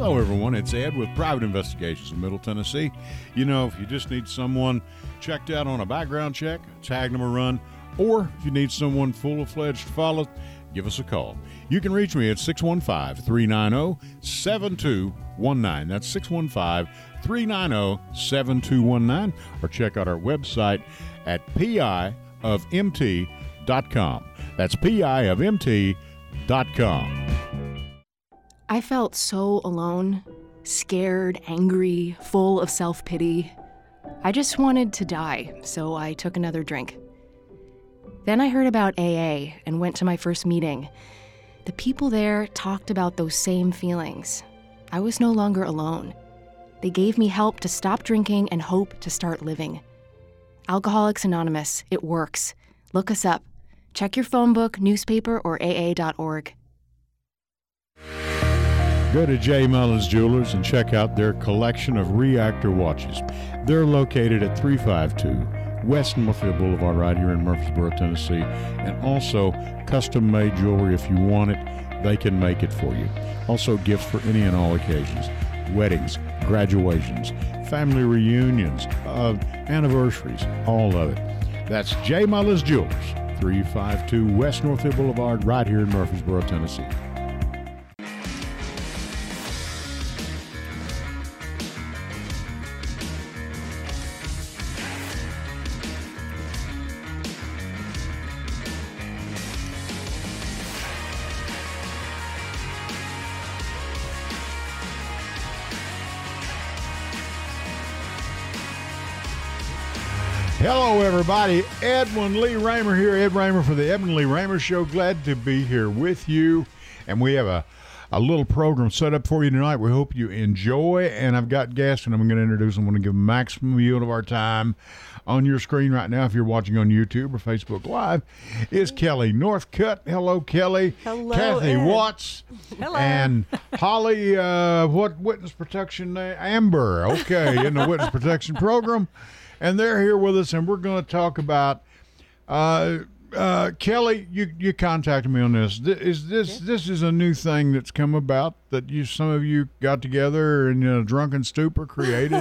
Hello, everyone. It's Ed with Private Investigations in Middle Tennessee. You know, if you just need someone checked out on a background check, tag them a run, or if you need someone full-fledged to follow, give us a call. You can reach me at 615-390-7219. That's 615-390-7219. Or check out our website at piofmt.com. That's piofmt.com. I felt so alone, scared, angry, full of self-pity. I just wanted to die, so I took another drink. Then I heard about AA and went to my first meeting. The people there talked about those same feelings. I was no longer alone. They gave me help to stop drinking and hope to start living. Alcoholics Anonymous, it works. Look us up. Check your phone book, newspaper, or aa.org. Go to J. Mullins Jewelers and check out their collection of reactor watches. They're located at 352 West Northfield Boulevard right here in Murfreesboro, Tennessee. And also custom-made jewelry. If you want it, they can make it for you. Also gifts for any and all occasions. Weddings, graduations, family reunions, anniversaries, all of it. That's J. Mullins Jewelers, 352 West Northfield Boulevard right here in Murfreesboro, Tennessee. Hello, everybody. Edwin Lee Raymer here. Ed Raymer for the Edwin Lee Raymer Show. Glad to be here with you. And we have a little program set up for you tonight. We hope you enjoy. And I've got guests, and I'm going to introduce them. I'm going to give them maximum yield of our time. On your screen right now, if you're watching on YouTube or Facebook Live, is Kelly Northcutt. Hello, Kelly. Hello, Kathy Ed. Watts. Hello. And Holly, what witness protection name? Amber. Okay, in the witness protection program. And they're here with us, and we're going to talk about Kelly. You contacted me on this. This is a new thing that's come about that some of you got together and in a drunken stupor created.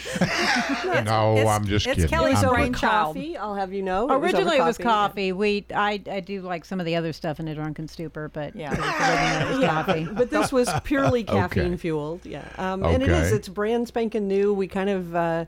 I'm just kidding. It's Kelly's I'm brainchild. Coffee, I'll have you know. Originally it was over coffee. I do like some of the other stuff in a drunken stupor, but Yeah. it was coffee. But this was purely caffeine Okay. fueled. Yeah. And it's brand spanking new. We kind of,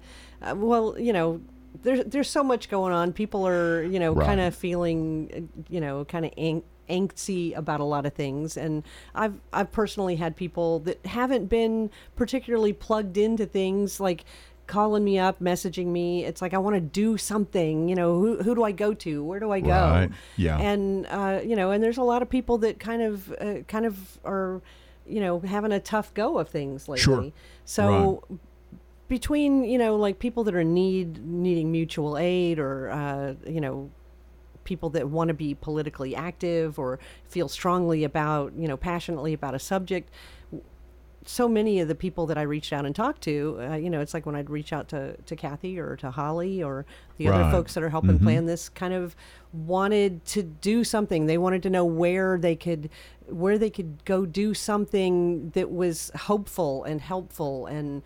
there's so much going on. People are, Right. kind of feeling, kind of angsty about a lot of things. And I've personally had people that haven't been particularly plugged into things, like calling me up, messaging me. It's like, I want to do something, who do I go to? Where do I go? Right. Yeah. And, and there's a lot of people that kind of are, having a tough go of things lately. Sure. So between, like people that are needing mutual aid or, people that want to be politically active or feel strongly about, passionately about a subject, so many of the people that I reached out and talked to, it's like when I'd reach out to Kathy or to Holly or the other Right. folks that are helping plan this, kind of wanted to do something. They wanted to know where they could go do something that was hopeful and helpful and,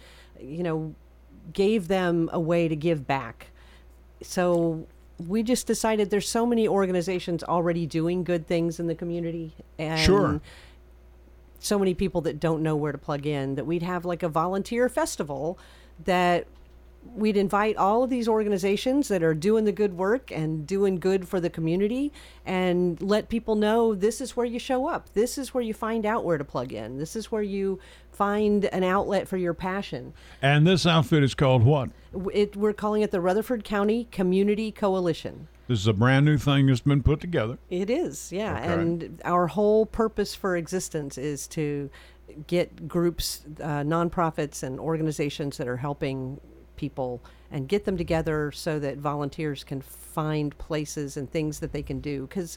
gave them a way to give back. So we just decided there's so many organizations already doing good things in the community. And Sure. so many people that don't know where to plug in, that we'd have like a volunteer festival that we'd invite all of these organizations that are doing the good work and doing good for the community and let people know this is where you show up. This is where you find out where to plug in. This is where you find an outlet for your passion. And this outfit is called what? We're calling it the Rutherford County Community Coalition. This is a brand new thing that's been put together. It is, yeah. Okay. And our whole purpose for existence is to get groups, nonprofits and organizations that are helping people and get them together so that volunteers can find places and things that they can do. Because,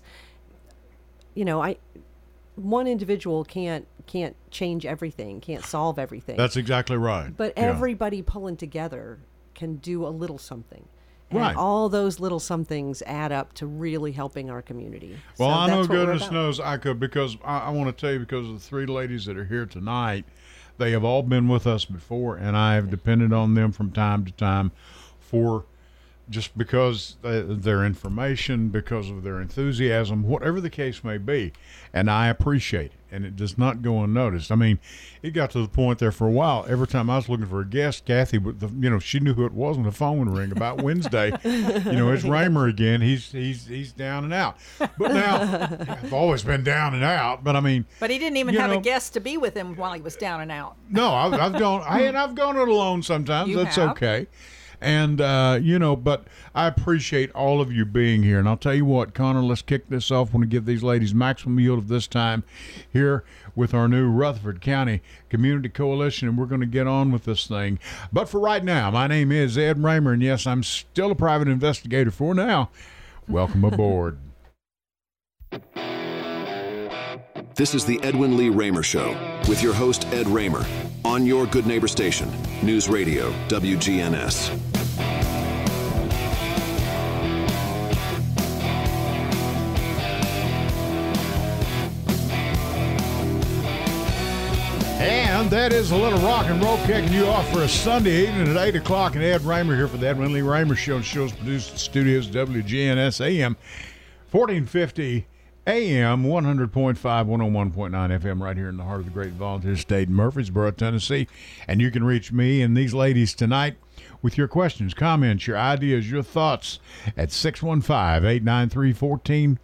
one individual can't change everything, can't solve everything. That's exactly right. But Yeah. everybody pulling together can do a little something. And Right. all those little somethings add up to really helping our community. Well, So I know that's what we're goodness about. knows I could, because I want to tell you, because of the three ladies that are here tonight, they have all been with us before, and I have depended on them from time to time for just because their information, because of their enthusiasm, whatever the case may be. And I appreciate it, and it does not go unnoticed. I mean, it got to the point there for a while. Every time I was looking for a guest, Kathy, she knew who it was when the phone would ring about Wednesday. It's Raymer again. He's down and out. But now, I've always been down and out. But I mean, But he didn't even have a guest to be with him while he was down and out. no, I've gone. I've gone it alone sometimes. You That's have. okay. And but I appreciate all of you being here. And I'll tell you what, Connor, let's kick this off. I want to give these ladies maximum yield of this time here with our new Rutherford County Community Coalition, and we're going to get on with this thing. But for right now, my name is Ed Raymer, and yes, I'm still a private investigator for now. Welcome aboard. This is the Edwin Lee Raymer Show with your host, Ed Raymer, on your Good Neighbor station, News Radio, WGNS. And that is a little rock and roll kicking you off for a Sunday evening at 8 o'clock. And Ed Raymer here for the Edwin Lee Raymer Show. The show's produced at Studios WGNS AM 1450 AM 100.5, 101.9 FM right here in the heart of the great volunteer state in Murfreesboro, Tennessee. And you can reach me and these ladies tonight with your questions, comments, your ideas, your thoughts at 615-893-1450.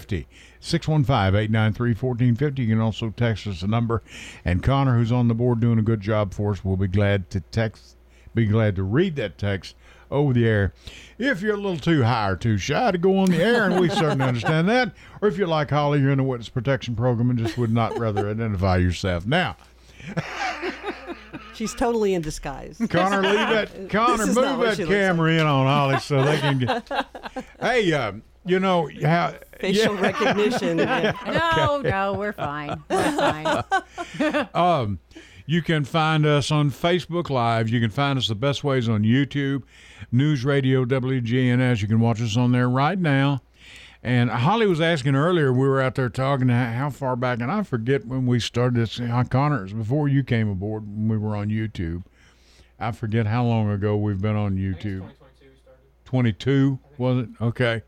615-893-1450. You can also text us a number. And Connor, who's on the board doing a good job for us, will be glad to read that text over the air. If you're a little too high or too shy to go on the air, and we certainly understand that, or if you're like Holly, you're in the witness protection program and just would not rather identify yourself. Now, She's totally in disguise. Connor, move that camera in on Holly so they can get. Hey, Facial recognition. Yeah. No, we're fine. We're fine. You can find us on Facebook Live. You can find us the best ways on YouTube, News Radio WGNS. You can watch us on there right now. And Holly was asking earlier, we were out there talking how far back, and I forget when we started this. Connor, it was before you came aboard when we were on YouTube. I forget how long ago we've been on YouTube. 22, was it? Okay.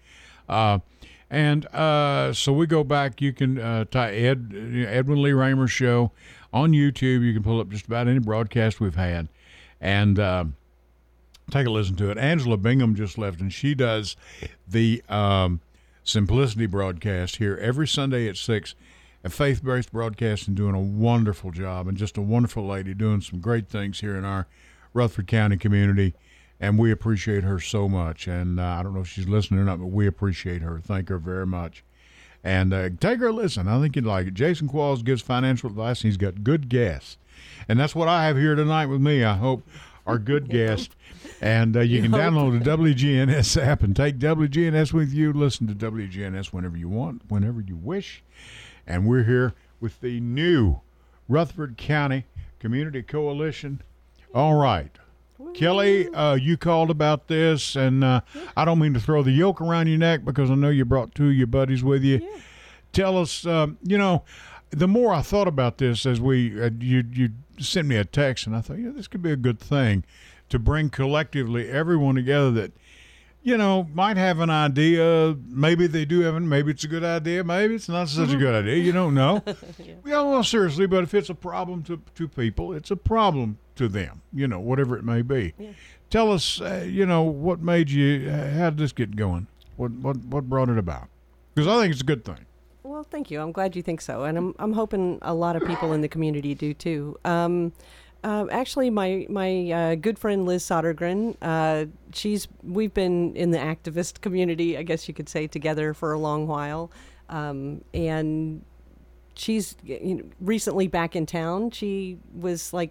So we go back. You can type Edwin Lee Raymer Show on YouTube. You can pull up just about any broadcast we've had and take a listen to it. Angela Bingham just left, and she does the Simplicity broadcast here every Sunday at 6, a faith-based broadcast, and doing a wonderful job, and just a wonderful lady doing some great things here in our Rutherford County community. And we appreciate her so much. And I don't know if she's listening or not, but we appreciate her. Thank her very much. And take her a listen. I think you'd like it. Jason Qualls gives financial advice, and he's got good guests. And that's what I have here tonight with me, I hope, are good guests. And you can download the WGNS app and take WGNS with you. Listen to WGNS whenever you want, whenever you wish. And we're here with the new Rutherford County Community Coalition. All right. Kelly, you called about this, and I don't mean to throw the yoke around your neck because I know you brought two of your buddies with you. Yeah. Tell us, the more I thought about this as you sent me a text, and I thought, this could be a good thing to bring collectively everyone together that, might have an idea. Maybe they do have maybe it's a good idea. Maybe it's not such a good idea. You don't know. Yeah, well, seriously, but if it's a problem to people, it's a problem to them, whatever it may be. Yeah. Tell us, what made you, how did this get going? What brought it about? Because I think it's a good thing. Well, thank you. I'm glad you think so. And I'm hoping a lot of people in the community do too. Actually, my good friend Liz Sodergren, we've been in the activist community, I guess you could say, together for a long while. And she's recently back in town. She was like,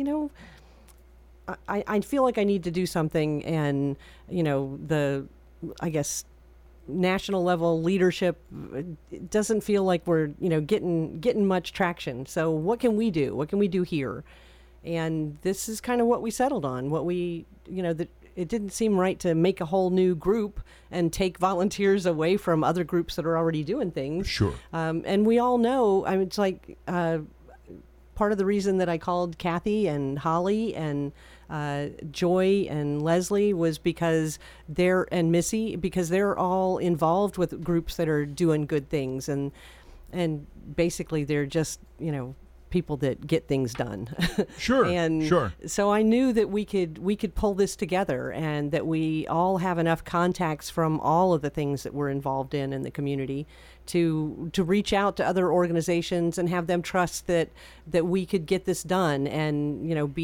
I feel like I need to do something, and I guess national level leadership doesn't feel like we're getting much traction. So what can we do? What can we do here? And this is kind of what we settled on. What we it didn't seem right to make a whole new group and take volunteers away from other groups that are already doing things. Sure. And we all know, I mean, it's like part of the reason that I called Kathy and Holly and Joy and Leslie was because and Missy, because they're all involved with groups that are doing good things, and basically they're just, people that get things done. Sure. And sure. so I knew that we could pull this together, and that we all have enough contacts from all of the things that we're involved in the community to reach out to other organizations and have them trust that we could get this done, and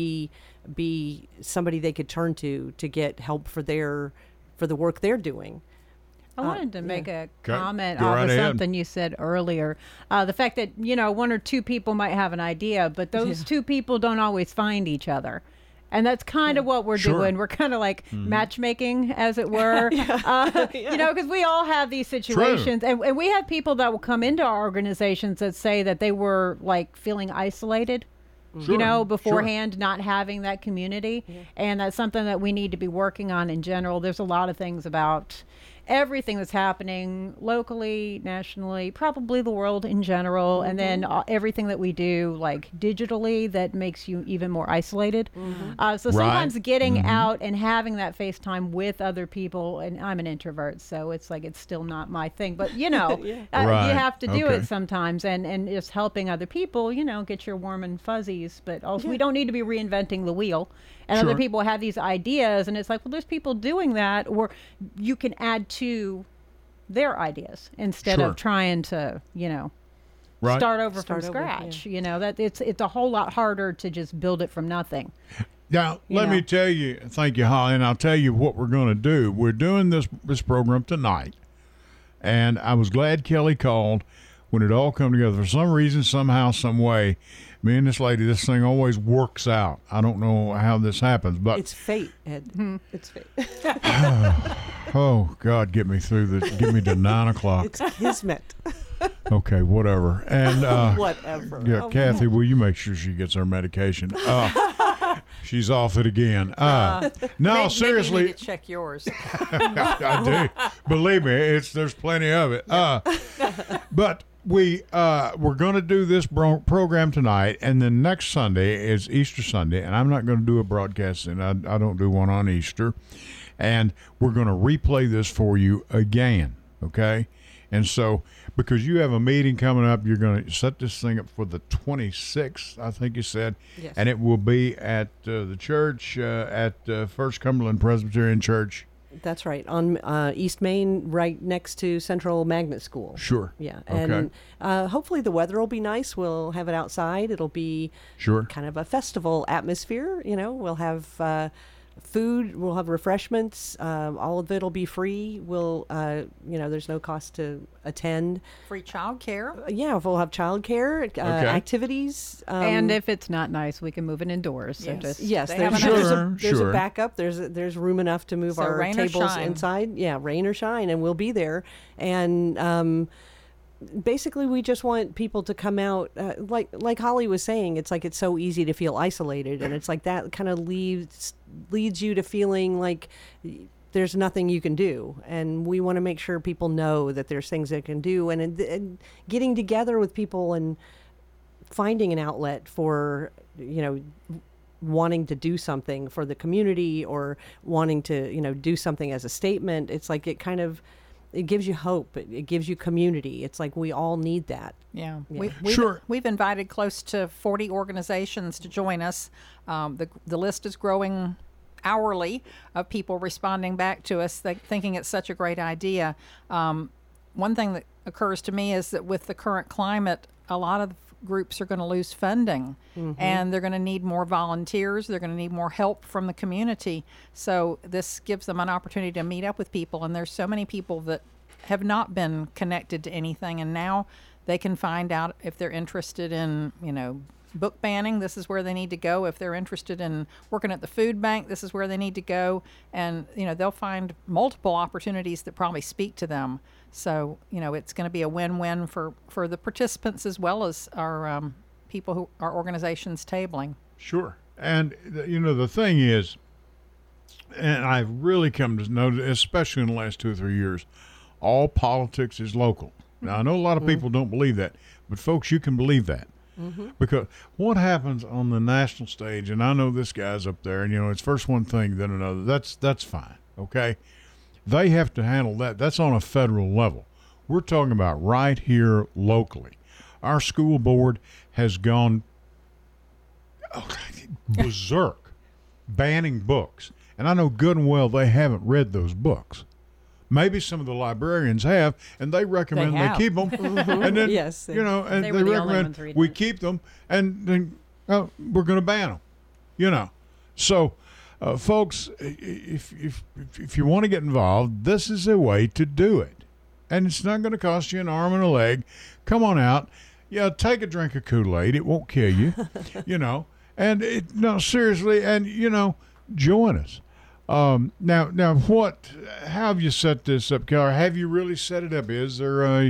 be somebody they could turn to get help for the work they're doing. I wanted to make a comment Go off right of ahead. something you said earlier. The fact that, one or two people might have an idea, but those two people don't always find each other. And that's kind of what we're Sure. doing. We're kind of like matchmaking, as it were. Because we all have these situations. And we have people that will come into our organizations that say that they were like feeling isolated. Sure. Beforehand, not having that community. Yeah. And that's something that we need to be working on in general. There's a lot of things about everything that's happening locally, nationally, probably the world in general, and then everything that we do like digitally that makes you even more isolated. So sometimes getting out and having that FaceTime with other people, and I'm an introvert, so it's like it's still not my thing, but you have to do it sometimes, and just helping other people, get your warm and fuzzies, but also we don't need to be reinventing the wheel. And other people have these ideas, and it's like, well, there's people doing that, or you can add to their ideas instead of trying to, start over from scratch. That it's a whole lot harder to just build it from nothing. Now, let me tell you, thank you, Holly, and I'll tell you what we're going to do. We're doing this program tonight, and I was glad Kelly called when it all come together. For some reason, somehow, some way, me and this lady, this thing always works out. I don't know how this happens, but it's fate, Ed. It's fate. Oh God, get me to 9 o'clock. It's kismet. Okay, whatever. And whatever. Yeah, Kathy, will you make sure she gets her medication? She's off it again. No, seriously. Maybe you need to check yours. I do. Believe me, there's plenty of it. But we're going to do this program tonight, and then next Sunday is Easter Sunday, and I'm not going to do a broadcast, and I don't do one on Easter. And we're going to replay this for you again, okay? And so, because you have a meeting coming up, you're going to set this thing up for the 26th, I think you said. Yes. And it will be at the church, at First Cumberland Presbyterian Church. That's right, on East Main, right next to Central Magnet School. Sure. Yeah, okay. And hopefully the weather will be nice. We'll have it outside. It'll be kind of a festival atmosphere. We'll have food, we'll have refreshments. All of it'll be free. We'll, there's no cost to attend. Free child care. We'll have child care, activities. And if it's not nice, we can move it indoors. Yes, so there's a backup. There's room enough to move our tables inside. Yeah, rain or shine, and we'll be there. And basically, we just want people to come out. Like Holly was saying, it's like it's so easy to feel isolated, and it's like that kind of leads you to feeling like there's nothing you can do. And we want to make sure people know that there's things they can do, and getting together with people and finding an outlet for wanting to do something for the community, or wanting to do something as a statement. It's like it gives you hope. It gives you community. It's like we all need that. Yeah. We've invited close to 40 organizations to join us. The list is growing hourly of people responding back to us, thinking it's such a great idea. One thing that occurs to me is that with the current climate, a lot of groups are going to lose funding, and they're going to need more volunteers. They're going to need more help from the community. So this gives them an opportunity to meet up with people. And there's so many people that have not been connected to anything, and now they can find out if they're interested in, book banning. This is where they need to go. If they're interested in working at the food bank, this is where they need to go. And, they'll find multiple opportunities that probably speak to them. So, it's going to be a win-win for the participants as well as our our organization's tabling. Sure. And, the thing is, and I've really come to know, especially in the last 2 or 3 years, all politics is local. Now, I know a lot of people don't believe that, but folks, you can believe that. Because what happens on the national stage, and I know this guy's up there, and it's first one thing, then another. That's fine, okay? They have to handle that. That's on a federal level. We're talking about right here locally. Our school board has gone berserk, banning books, and I know good and well they haven't read those books. Maybe some of the librarians have, and they recommend they keep them. And then, Yes. and They they were the only recommend ones reading we it. keep them, and then we're going to ban them. So, folks, if you want to get involved, this is a way to do it, and it's not going to cost you an arm and a leg. Come on out, take a drink of Kool-Aid. It won't kill you, And seriously, and join us. Now, how have you set this up, Keller? Have you really set it up? Is there a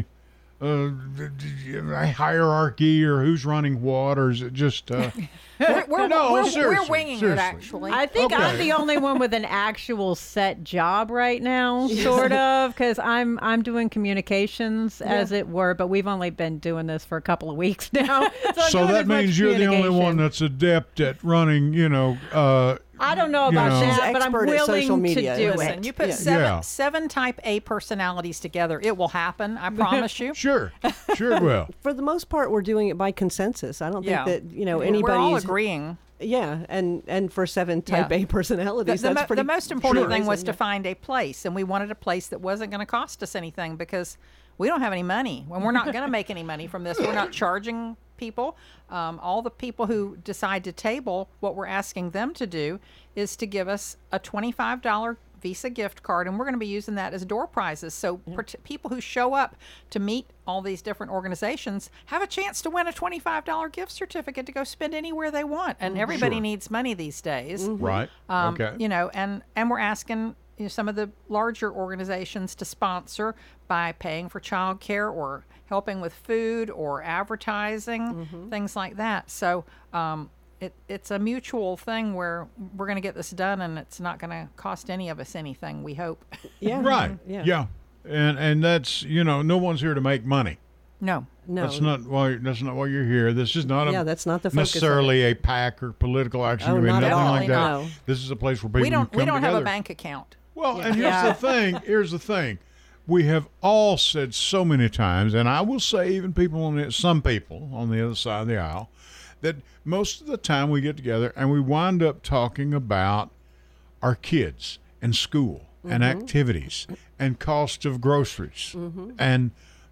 hierarchy, or who's running what, or is it just? We're winging it, actually. I think I'm Okay. the only one with an actual set job right now, sort of, because I'm doing communications, as it were, but we've only been doing this for a couple of weeks now. I'm So doing that as much means you're the only one communication. that's adept at running. I don't know about know. that, She's but I'm expert at willing social to media. do Listen, it. you put Yeah. seven type A personalities together, it will happen. I promise you. Sure it will. For the most part, we're doing it by consensus. I don't think that anybody's. We're all agreeing. Yeah, and for 7 type Yeah. A personalities, that's pretty. The most important thing was amazing, to find a place, and we wanted a place that wasn't going to cost us anything because we don't have any money, and we're not going to make any money from this. We're not charging people. All the people who decide to table, what we're asking them to do is to give us a $25 Visa gift card, and we're going to be using that as door prizes. So people who show up to meet all these different organizations have a chance to win a $25 gift certificate to go spend anywhere they want. And everybody Sure. needs money these days. Right. Okay. And we're asking some of the larger organizations to sponsor by paying for childcare or helping with food or advertising, things like that. So it's a mutual thing where we're going to get this done, and it's not going to cost any of us anything, we hope. Yeah. Right. Yeah. And that's no one's here to make money. No. No. That's not why you're here. This is not that's not the focus of necessarily a PAC or political action Oh, committee, not at nothing all, like that. no. This is a place where people We don't can come have together. a bank account. Well, and here's the thing. We have all said so many times, and I will say even some people on the other side of the aisle, that most of the time we get together and we wind up talking about our kids and school and activities and cost of groceries and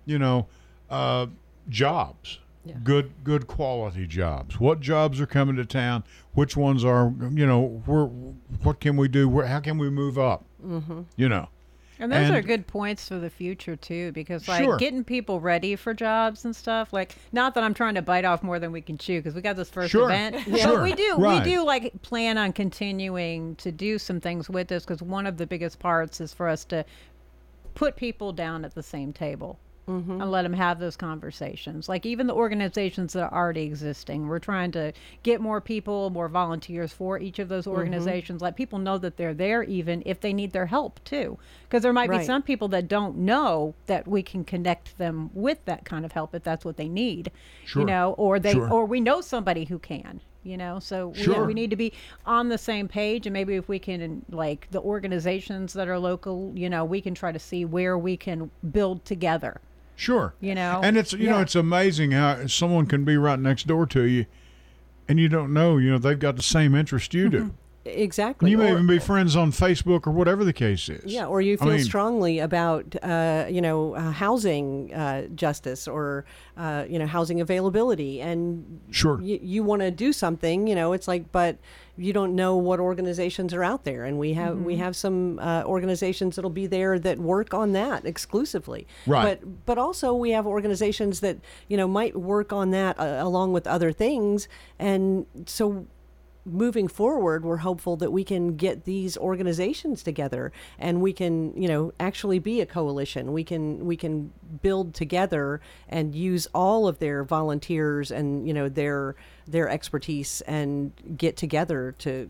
jobs, good quality jobs. What jobs are coming to town? Which ones are what can we do? How can we move up? And those And- are good points for the future too, because Sure. getting people ready for jobs and stuff. Not that I'm trying to bite off more than we can chew, because we got this first Sure. event, Sure. but we do Right. plan on continuing to do some things with this, because one of the biggest parts is for us to put people down at the same table. And let them have those conversations. Like even the organizations that are already existing, we're trying to get more people, more volunteers for each of those organizations. Let people know that they're there, even if they need their help too. Because there might be Right. some people that don't know that we can connect them with that kind of help if that's what they need. Sure. Sure. Or we know somebody who can. So Sure. we need to be on the same page, and maybe if we can, like the organizations that are local, we can try to see where we can build together. Sure. And it's it's amazing how someone can be right next door to you, and you don't know they've got the same interest you do. Exactly. You may Or- even be friends on Facebook or whatever the case is. Yeah, or you feel mean- strongly about, housing justice or, housing availability, and Sure. you want to do something. It's like, but you don't know what organizations are out there, and we have some organizations that'll be there that work on that exclusively. Right. But also we have organizations that might work on that along with other things, and so. Moving forward, we're hopeful that we can get these organizations together, and we can, actually be a coalition. We can build together and use all of their volunteers and their expertise, and get together to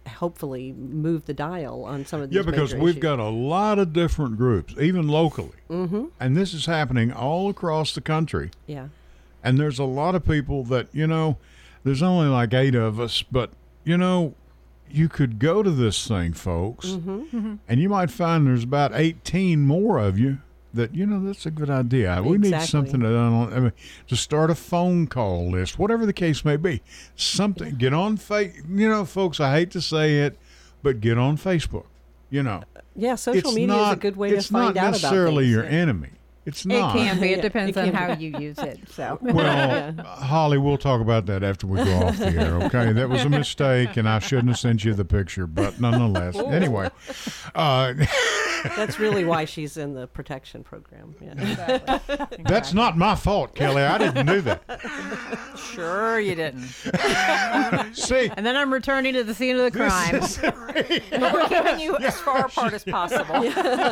hopefully move the dial on some of these. Yeah, because major we've issues. got a lot of different groups, even locally. Mm-hmm. And this is happening all across the country. Yeah. And there's a lot of people that, there's only like 8 of us, but, you could go to this thing, folks, and you might find there's about 18 more of you that, that's a good idea. We need something to start a phone call list, whatever the case may be. Something, get on folks, I hate to say it, but get on Facebook, Yeah, social media is a good way to find out about things. It's not necessarily your enemy. It's not. It can be. It depends on can how you use it. So. Well, Holly, we'll talk about that after we go off the air, okay? That was a mistake, and I shouldn't have sent you the picture, but nonetheless. Anyway. That's really why she's in the protection program. Yeah. That's not my fault, Kelly. I didn't do that. Sure you didn't. See? And then I'm returning to the scene of the crime. But we're keeping you as far apart as possible.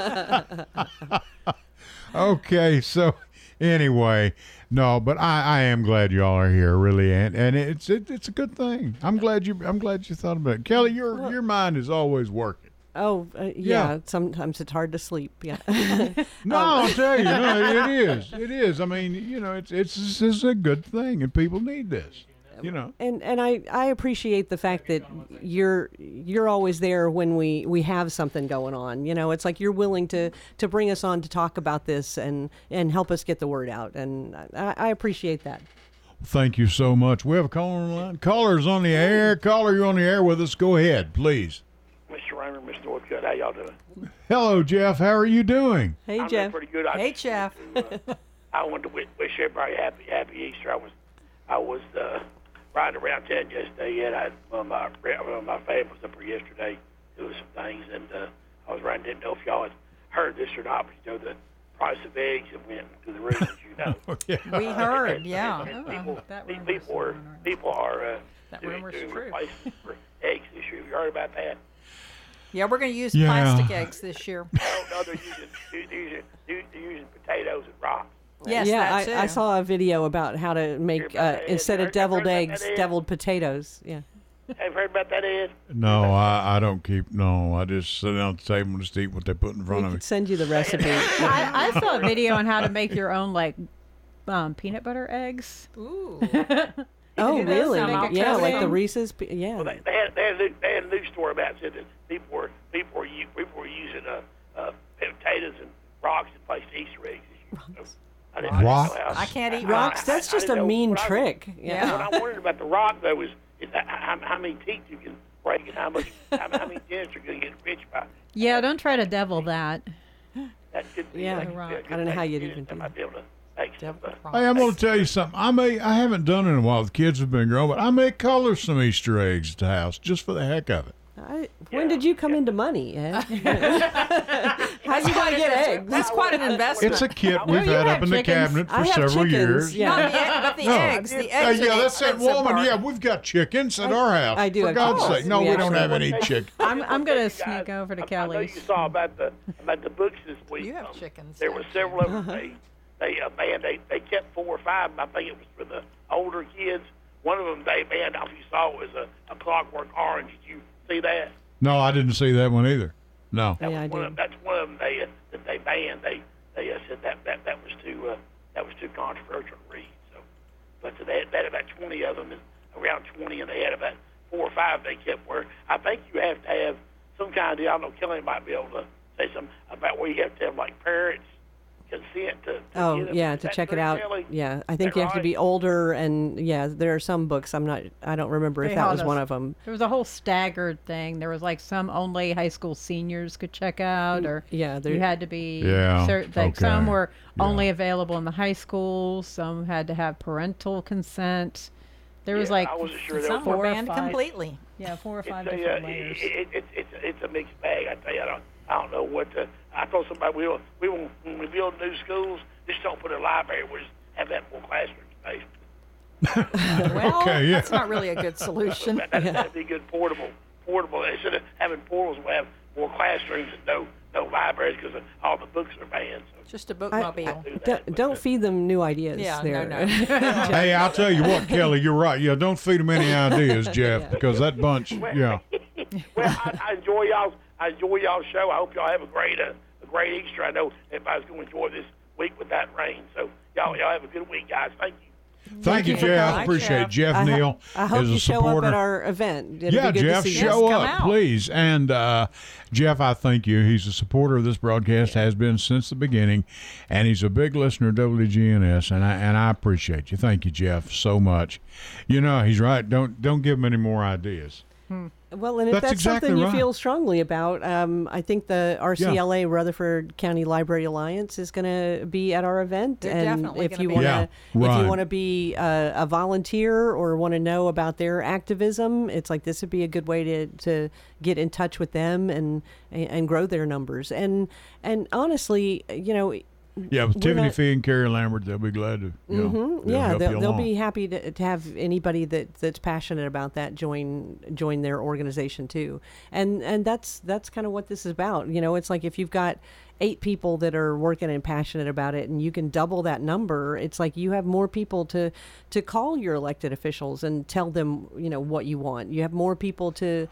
Okay, so anyway, no, but I am glad y'all are here, really, and it's a good thing. I'm glad you thought about it, Kelly. Your mind is always working. Oh, yeah. Sometimes it's hard to sleep. Yeah. No, I'll tell you, no, it is. I mean, it's a good thing, and people need this. And I appreciate the fact that you're always there when we have something going on. It's like you're willing to bring us on to talk about this and help us get the word out, and I appreciate that. Thank you so much. We have a caller on the line. Caller's on the air. Caller, you're on the air with us. Go ahead, please. Mr. Raymond, Mr. Northcutt, how y'all doing? Hello, Jeff. How are you doing? Hey, I'm Jeff. doing pretty good. Hey, Jeff. I wanted to wish everybody happy Easter. I was riding around town yesterday, and my family was up here yesterday doing some things, and I was riding. Didn't know if y'all had heard this or not, but the price of eggs have went through the roof, as you know. Yeah. We heard, yeah. People are That doing rumor's true. replacements for eggs this year. Have you heard about that? Yeah, we're going to use Yeah. plastic eggs this year. No, they're using potatoes and rocks. Yes, yeah, that I too. saw a video about how to make instead of deviled eggs, deviled potatoes. Yeah. Have you heard about that, Ed? No, I don't keep. No, I just sit down at the table and just eat what they put in front We of me. could send you the recipe. I saw a video on how to make your own peanut butter eggs. Ooh. Oh, do that, really? so make it Yeah, like the custom. Reese's. Yeah. Well, they had a news story about it, said that people were using potatoes and rocks in place of Easter eggs this year. So I didn't Rocks? know how- I can't eat Rocks. That's I just a didn't know mean what I was- trick. Yeah. What I wondered about the rock though is how many teeth you can break and how many dents you're going to get rich by. Yeah, don't try to devil that. That could be. Yeah. that could be a I good don't know how thing you'd to do. even do I might be able to make some. Hey, I'm going to tell you something. I haven't done it in a while. The kids have been grown, but I may color some Easter eggs at the house just for the heck of it. When did you come into money, Ed? How'd you gonna get eggs? That's quite an investment. It's a kit we've you had have up in the chickens. cabinet for I have several chickens, years. yeah. Not the egg, but the No. eggs. The eggs are Yeah, the that's that expensive woman. part. Yeah, we've got chickens at our house. I do For have God's chickens. sake. No, We we don't actually- have any chickens. I'm going to Guys, sneak over to I know Kelly's. you saw about the books this week. You have chickens, There were don't you? several of them. They kept 4 or 5. I think it was for the older kids. One of them they banned off. You saw it was a Clockwork Orange. Did you see that? No, I didn't see that one either. No. That Yeah, was I one did. of, that's one of them that they banned. They said that was too controversial to read. So, but they had about 20 of them, and around 20, and they had about 4 or 5 they kept. Where I think you have to have some kind of deal. I don't know, Kelly might be able to say something about where you have to have like parents consent to Oh, get them. yeah, Is to that check it true, out. Kelly? Yeah, I think that you have to right? be older, and yeah, there are some books. I don't remember if They that had was us- one of them. There was a whole staggered thing. There was like some only high school seniors could check out, or Yeah, there- you had to be Yeah, like some okay. were Yeah. only available in the high school. Some had to have parental consent. There was Yeah, like I wasn't sure there Some was four were or banned five. completely. Yeah, 4 or 5 It's different layers. it's a mixed bag. I tell you, I don't know what to. I told somebody we won't when we build new schools, just don't put a library. We'll just have that full classroom space. Well, Okay, yeah. that's not really a good solution. That'd be good portable. Instead of having portables, we'll have more classrooms and no libraries because all the books are banned. So Just a bookmobile. do that. Don't feed them new ideas. Yeah, there. no. Hey, I'll tell you what, Kelly, you're right. Yeah, don't feed them any ideas, Jeff, because that bunch, yeah. Well, I enjoy y'all's show. I hope y'all have a great Easter. I know everybody's going to enjoy this week with that rain. So y'all have a good week, guys. Thank you. Thank you, Jeff. I appreciate it. Jeff Neal I hope is a you show supporter. up at our event. It'd Yeah, be good Jeff, to see you. show Yes, come up, out. please. And Jeff, I thank you. He's a supporter of this broadcast, has been since the beginning, and he's a big listener of WGNS, and I appreciate you. Thank you, Jeff, so much. You know, he's right. Don't give him any more ideas. Well, and if that's exactly something you right. feel strongly about, I think the RCLA Rutherford County Library Alliance is going to be at our event. They're and definitely if gonna you be want there. to, Yeah, if right. you want to be a volunteer or want to know about their activism, it's like this would be a good way to get in touch with them and grow their numbers. And honestly, you know. Yeah, with We're Tiffany not- Fee and Carrie Lambert, they'll be glad to. Yeah, help you they'll along. be happy to have anybody that's passionate about that join their organization too. And that's kind of what this is about. You know, it's like if you've got 8 people that are working and passionate about it, and you can double that number, it's like you have more people to call your elected officials and tell them, you know, what you want. You have more people to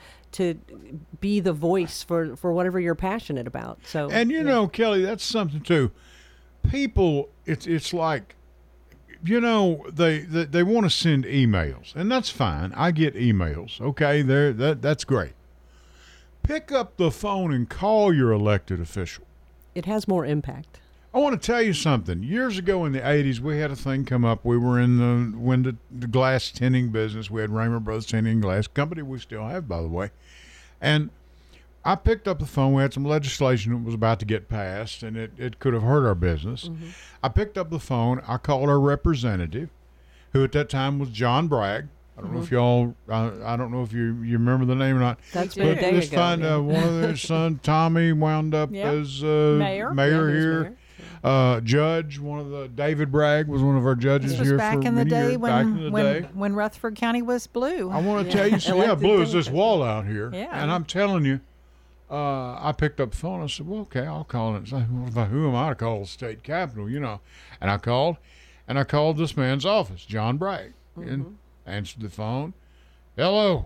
be the voice for whatever you're passionate about. So And you know, Kelly, that's something too. People, it's like, you know, they want to send emails, and that's fine. I get emails. Okay, that's great. Pick up the phone and call your elected official. it has more impact. I want to tell you something. Years ago in the 80s, we had a thing come up. We were in the glass tinting business. We had Raymer Brothers Tinting and Glass Company. We still have, by the way. And I picked up the phone. We had some legislation that was about to get passed, and it could have hurt our business. Mm-hmm. I picked up the phone. I called our representative, who at that time was John Bragg. I don't know if y'all, I don't know if you remember the name or not. That's been a But day just ago. find one of their son, Tommy, wound up Yeah. as Mayor. here. Judge, one of the David Bragg was one of our judges This was here back for in the many day years. Back in the day. when Rutherford County was blue. I want to tell you something. Yeah, Elected blue is this Democrats. wall out here. Yeah. And I'm telling you, I picked up the phone. I said, well, okay, I'll call it. Who am I to call the state capitol, you know? And I called this man's office, John Bragg, and answered the phone. Hello.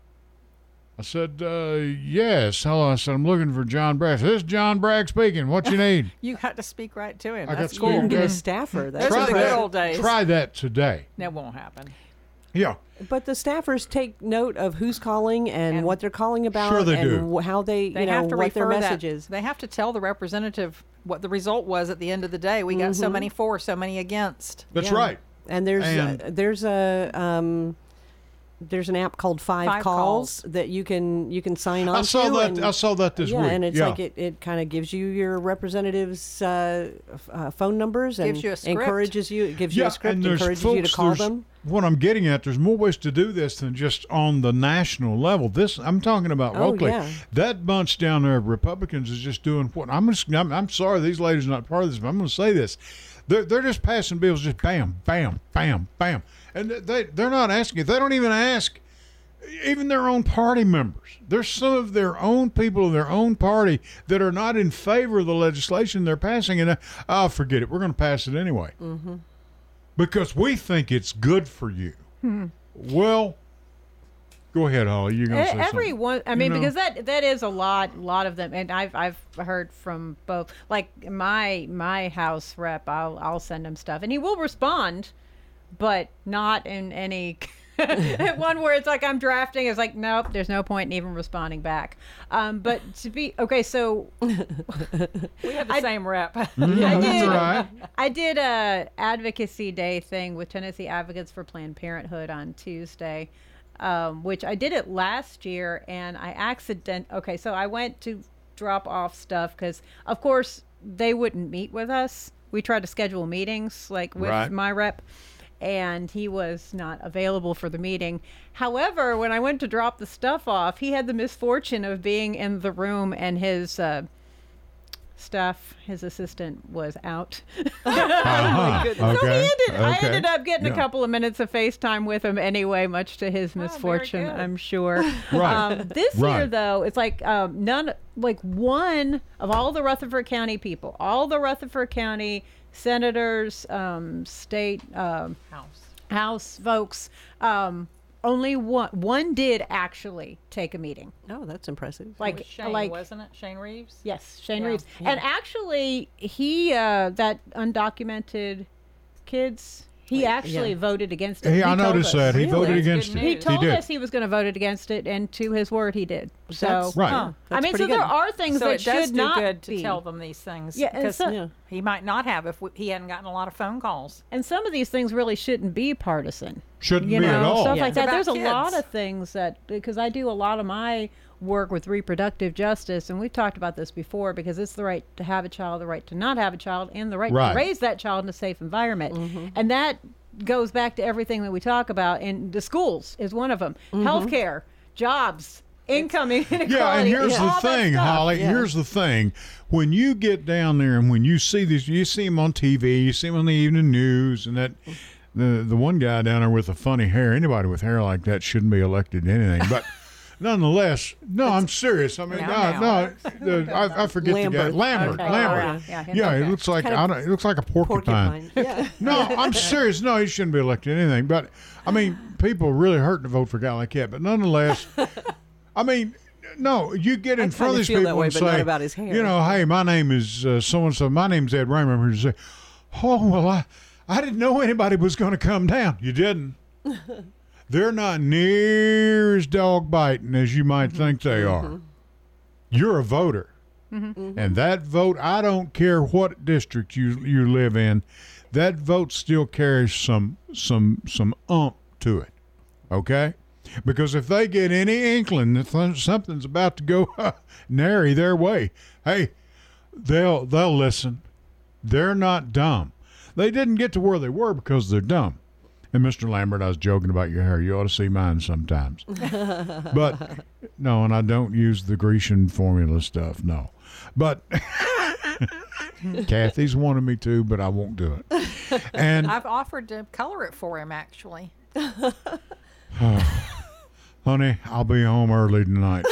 I said, yes. Hello. I said, I'm looking for John Bragg. This is John Bragg speaking. What you need? You got to speak right to him. I got That's to cool. speak. You can get a Okay. staffer. That's Those are the impressive. good old days. Try that today. That won't happen. Yeah. But the staffers take note of who's calling and what they're calling about, Sure they and do. how they, They you know, have to what their refer message that. is. They have to tell the representative what the result was at the end of the day. We got so many for, so many against. That's Yeah. right. And there's an app called Five Five Calls Calls. that you can sign on I saw to. that. And, I saw that this yeah, week. and it's yeah. like it kind of gives you your representatives' phone numbers and Gives you a script. encourages you. It gives you a script, and there's encourages you to folks, call there's- them. What I'm getting at, there's more ways to do this than just on the national level. This I'm talking about Oh, locally. yeah. That bunch down there of Republicans is just doing what I'm sorry, these ladies are not part of this, but I'm going to say this. They're just passing bills, just bam, bam, bam, bam, and they're not asking. They don't even ask even their own party members. There's some of their own people in their own party that are not in favor of the legislation they're passing, and forget it. We're going to pass it anyway because we think it's good for you. Well, go ahead, Holly. You're going to say something. Everyone, I mean, know? because that is a lot of them, and I've heard from both. Like my house rep, I'll send him stuff, and he will respond, but not in any one where it's like I'm drafting. It's like nope, there's no point in even responding back. But to be okay, so We have the same rep. I That's did. right. I did a advocacy day thing with Tennessee Advocates for Planned Parenthood on Tuesday, which I did it last year, and I Okay, so I went to drop off stuff because, of course, they wouldn't meet with us. We tried to schedule meetings like with Right. my rep, and he was not available for the meeting. However, when I went to drop the stuff off, he had the misfortune of being in the room, and his his assistant was out. Uh-huh. So Okay. I Okay. ended up getting Yeah. a couple of minutes of FaceTime with him anyway, much to his misfortune, good. I'm sure. Right. This year, Right. though, it's like one of all the Rutherford County people, all the Rutherford County senators, state House. House folks, only one did actually take a meeting. Oh, that's impressive. Like Shane, wasn't it? Shane Reeves? Yes, Shane Yeah. Reeves. And actually, he that undocumented kids, he actually voted against it. Hey, He I told noticed us. that. He Really? voted That's against good it. He news. told did. us he was going to vote against it, and to his word, he did. So, That's- Right. I That's mean, so pretty there good. are things So that it does should do not good to be. tell them these things. Yeah, and because so- he might not have if he hadn't gotten a lot of phone calls. And some of these things really shouldn't be partisan. Shouldn't You be know, at all. stuff Yeah. like It's that. about There's a lot kids. of things that, because I do a lot of my work with reproductive justice, and we've talked about this before, because it's the right to have a child, the right to not have a child, and the right Right. to raise that child in a safe environment. And that goes back to everything that we talk about. And the schools is one of them. Healthcare, jobs, income inequality. Yeah, and here's all the that thing, stuff. Holly. Here's the thing. When you get down there and when you see these, you see them on TV, you see them on the evening news, and that the one guy down there with the funny hair. Anybody with hair like that shouldn't be elected to anything. But nonetheless, no, I'm serious. I mean, Now. I forget the guy. Lambert. Lambert. Okay. Lambert. Yeah, It looks like Kind of it looks like a porcupine. Yeah. No, I'm serious. No, he shouldn't be elected to anything. But I mean, people are really hurting to vote for a guy like that. But nonetheless, I mean, no, you get in front of kinda these feel that people way, and but say, not about his hair. you know, hey, my name is so and so. My name's Ed Raymer. I'm here to say, oh well, I didn't know anybody was going to come down. You didn't. They're not near as dog biting as you might think they are. You're a voter. And that vote, I don't care what district you live in, that vote still carries some oomph to it. Okay? Because if they get any inkling that something's about to go nary their way, hey, they'll listen. They're not dumb. They didn't get to where they were because they're dumb. And Mr. Lambert, I was joking about your hair. You ought to see mine sometimes. But no, and I don't use the Grecian formula stuff. No, but Kathy's wanted me to, but I won't do it. And I've offered to color it for him, actually. honey, I'll be home early tonight.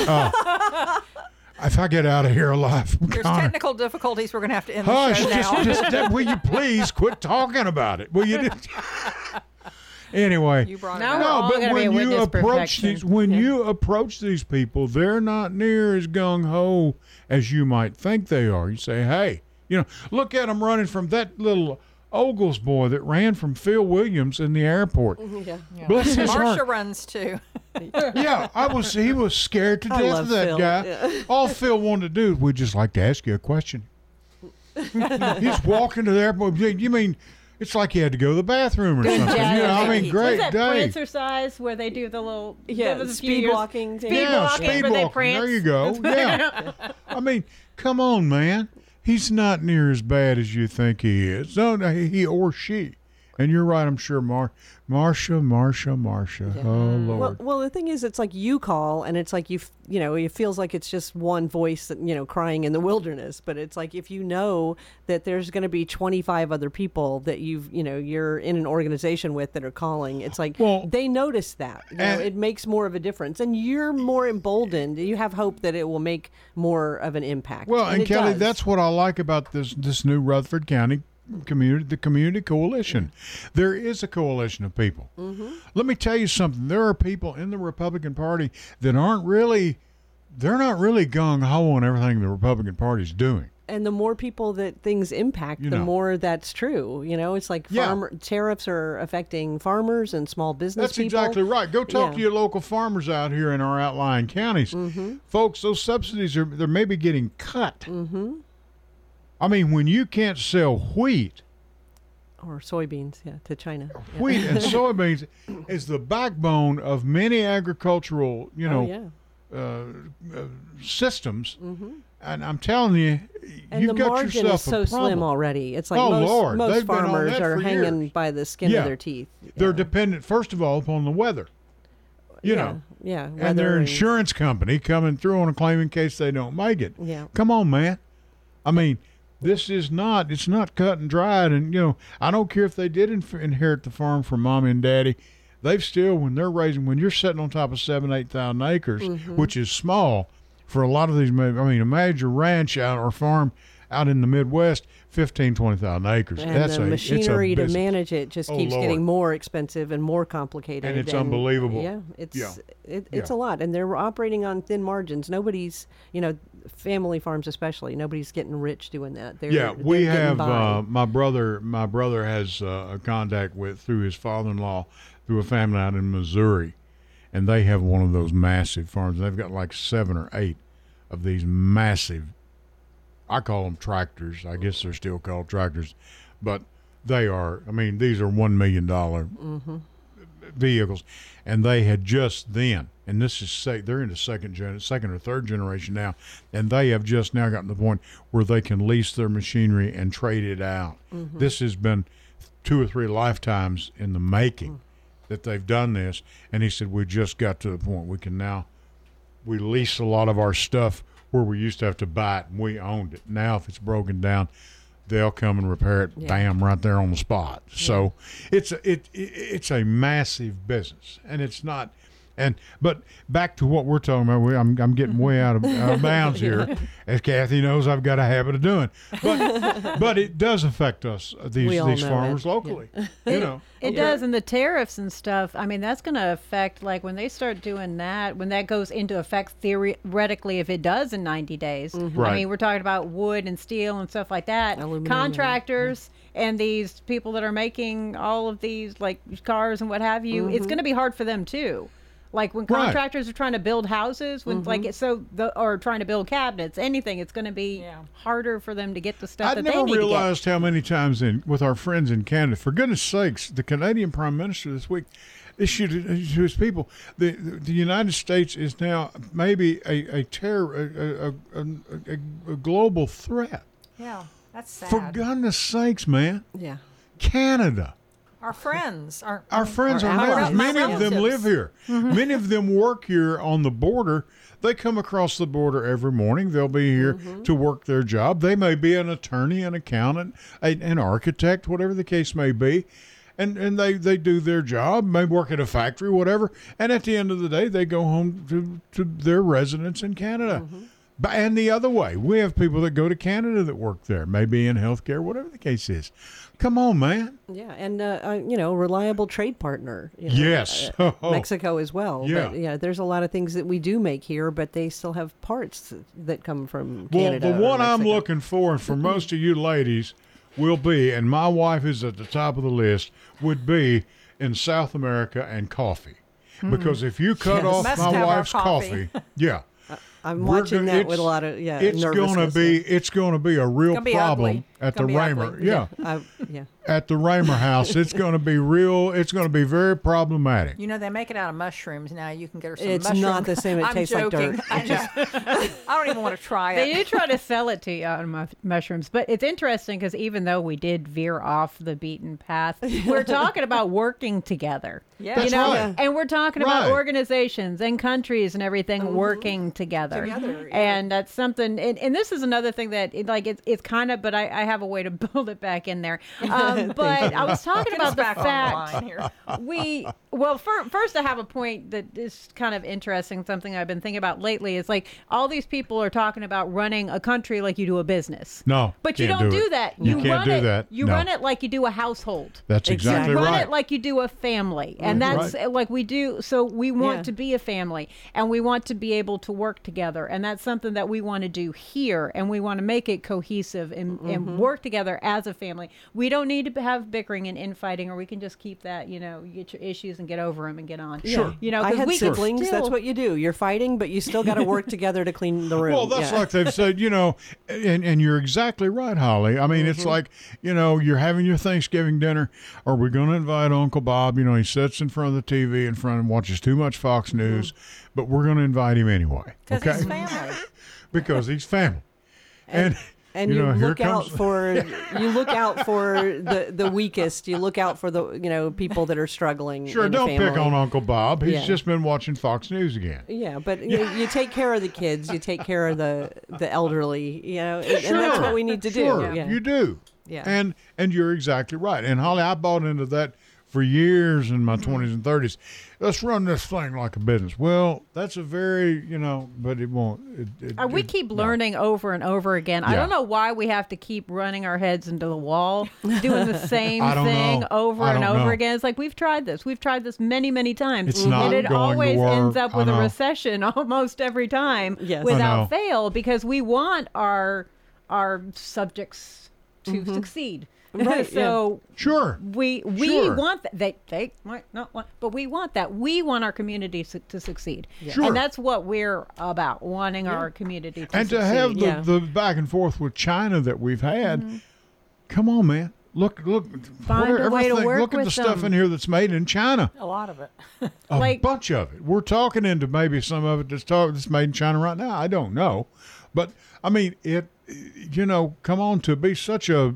If I get out of here alive, There's Connor, technical difficulties. We're going to have to end the hush, show now. just will you please quit talking about it? Will you? Anyway, You brought Now it we're up. all but gonna be a when you witness approach perfection. these, you approach these people, they're not near as gung ho as you might think they are. You say, "Hey, you know, look at them running from that little Ogles boy that ran from Phil Williams in the airport. Yeah. Bless his Marcia heart. runs too. Yeah, he was scared to I death love of that Phil, guy. yeah. All Phil wanted to do, we'd just like to ask you a question. He's walking to the airport. You mean it's like he had to go to the bathroom or something? You know, I mean, great What's that day. Prancercise where they do the little Yeah, there was a few speed years- walking thing. Speed Yeah, walking, speed where they walking. prance. There you go. Yeah. I mean, come on, man. He's not near as bad as you think he is. No, he or she. And you're right, I'm sure. Marcia. Oh, Lord. Well, the thing is, it's like you call, and it's like you know, it feels like it's just one voice, that, you know, crying in the wilderness. But it's like if you know that there's going to be 25 other people that you're in an organization with that are calling, it's like Well, they notice that. You know, and- it makes more of a difference, and you're more emboldened. You have hope that it will make more of an impact. Well, and it Kelly, does. that's what I like about this new Rutherford County the community coalition. There is a coalition of people. Let me tell you something. There are people in the Republican Party that they're not really gung ho on everything the Republican Party's doing. And the more people that things impact, You the know. more that's true. You know, it's like Yeah. tariffs are affecting farmers and small business That's people. exactly right. Go talk Yeah. to your local farmers out here in our outlying counties. Folks, those subsidies they're maybe getting cut. I mean, when you can't sell wheat, Or soybeans, to China. Yeah. wheat and soybeans is the backbone of many agricultural, Oh, yeah. systems. And I'm telling you, And you've the got margin yourself is so a problem. slim already. It's like Oh, most, Lord, most they've been on farmers that are for hanging years. by the skin Yeah. of their teeth. They're Yeah. dependent, first of all, upon the weather. You know, Yeah. and weather their insurance company coming through on a claim in case they don't make it. Yeah. Come on, man. I mean, it's not cut and dried. And, I don't care if they did inherit the farm from mommy and daddy. They've still, when you're sitting on top of 8,000 acres, which is small for a lot of these, I mean, a major ranch out or farm out in the Midwest, 15, 20,000 acres. And That's the machinery to business. manage it just Oh, keeps Lord. getting more expensive and more complicated. And it's unbelievable. Yeah, it's Yeah. it's Yeah. a lot, and they're operating on thin margins. Nobody's, family farms especially. Nobody's getting rich doing that. Yeah, we they're getting have by. my brother has a contact through his father-in-law through a family out in Missouri, and they have one of those massive farms. They've got like 7 or 8 of these massive, I call them tractors. I guess they're still called tractors, but they are, these are $1 million vehicles, and they had just then, and this is they're in the second or third generation now, and they have just now gotten to the point where they can lease their machinery and trade it out. This has been 2 or 3 lifetimes in the making that they've done this, and he said we just got to the point we lease a lot of our stuff where we used to have to buy it and we owned it. Now if it's broken down, they'll come and repair it, bam, right there on the spot. So it's a massive business, and it's not. But back to what we're talking about, I'm getting way out of bounds here, as Kathy knows I've got a habit of doing. But it does affect us, these farmers locally. It does, and the tariffs and stuff. That's going to affect, like when they start doing that, when that goes into effect theoretically, if it does in 90 days. Right. We're talking about wood and steel and stuff like that. Aluminum, Contractors and these people that are making all of these like cars and what have you. It's going to be hard for them too. Like when contractors are trying to build houses, when or trying to build cabinets, anything, it's going to be harder for them to get the stuff that they need to get. I've never realized how many times with our friends in Canada, for goodness sakes, the Canadian Prime Minister this week issued to his people, the United States is now maybe a global threat. Yeah, that's sad. For goodness sakes, man. Yeah. Canada. Our friends, our friends, our allies. neighbors. Many of them live here. Many of them work here on the border. They come across the border every morning. They'll be here to work their job. They may be an attorney, an accountant, an architect, whatever the case may be. And they do their job, may work at a factory, whatever. And at the end of the day, they go home to their residence in Canada. And the other way, we have people that go to Canada that work there, maybe in healthcare, whatever the case is. Come on, man. Yeah, and reliable trade partner. Yes. Mexico as well. Yeah. But there's a lot of things that we do make here, but they still have parts that come from Canada. Well, the one or I'm Mexico. looking for, and for most of you ladies, will be, and my wife is at the top of the list, would be in South America and coffee. Because if you cut off Must my have our wife's coffee, yeah. I'm We're watching gonna- that with a lot of It's nervousness. gonna be a real gonna be problem ugly. at the Gonna be Raymer. ugly. Yeah. Yeah. At the Raymer house, it's gonna be real. It's gonna be very problematic. They make it out of mushrooms now. You can get her some It's mushroom. not the same. It I'm tastes like joking. dirt. I know. I don't even want to try They it. do try to sell it to you on mushrooms, but it's interesting because even though we did veer off the beaten path, we're talking about working together. Yeah. That's right. And we're talking Right. about organizations and countries and everything working together. Together, yeah. And that's something, and this is another thing that it's kind of, but I have a way to build it back in there. But I was talking about the Back on the fact line here. first I have a point that is kind of interesting. Something I've been thinking about lately is like all these people are talking about running a country like you do a business. No, But you can't don't do do it. that. You can't run do it, that. You No. run it like you do a household. That's exactly You run right. it like you do a family. And that's like we do. So we want Yeah. to be a family and we want to be able to work together. And that's something that we want to do here. And we want to make it cohesive and work together as a family. We don't need to have bickering and infighting, or we can just keep that, you get your issues and get over them and get on. Sure. I 'cause had we can siblings. That's still- what you do. You're fighting, but you still got to work together to clean the room. Well, that's Yeah. like they've said, and you're exactly right, Holly. I mean, it's like, you're having your Thanksgiving dinner. Are we going to invite Uncle Bob? He sits in front of the TV in front and watches too much Fox News, but we're going to invite him anyway. Because Okay? it's family. Because he's family. And And you you, know, here look out comes- for the weakest. You look out for the people that are struggling. Sure, in the don't pick family. on Uncle Bob. He's Yeah. just been watching Fox News again. Yeah, but you take care of the kids. You take care of the elderly. And that's what we need to Sure, do. Yeah. you do. Yeah. And you're exactly right. And Holly, I bought into that for years in my 20s and 30s. Let's run this thing like a business. Well, that's a very, but it won't. We keep learning over and over again. I don't know why we have to keep running our heads into the wall, doing the same thing over and over again. It's like we've tried this many, many times. It's not and it going always to work. ends up with a recession almost every time without fail, because we want our subjects to succeed. Right. So sure, we Sure. want that. They might not want, but we want that. We want our community to succeed, Sure. and that's what we're about: wanting our community to and succeed. to have the back and forth with China that we've had. Come on, man. Look. Find a way to work Look at the with stuff them. in here that's made in China. A lot of it. A bunch of it. We're talking into maybe some of it that's made in China right now. I don't know, but I mean it. Come on, to be such a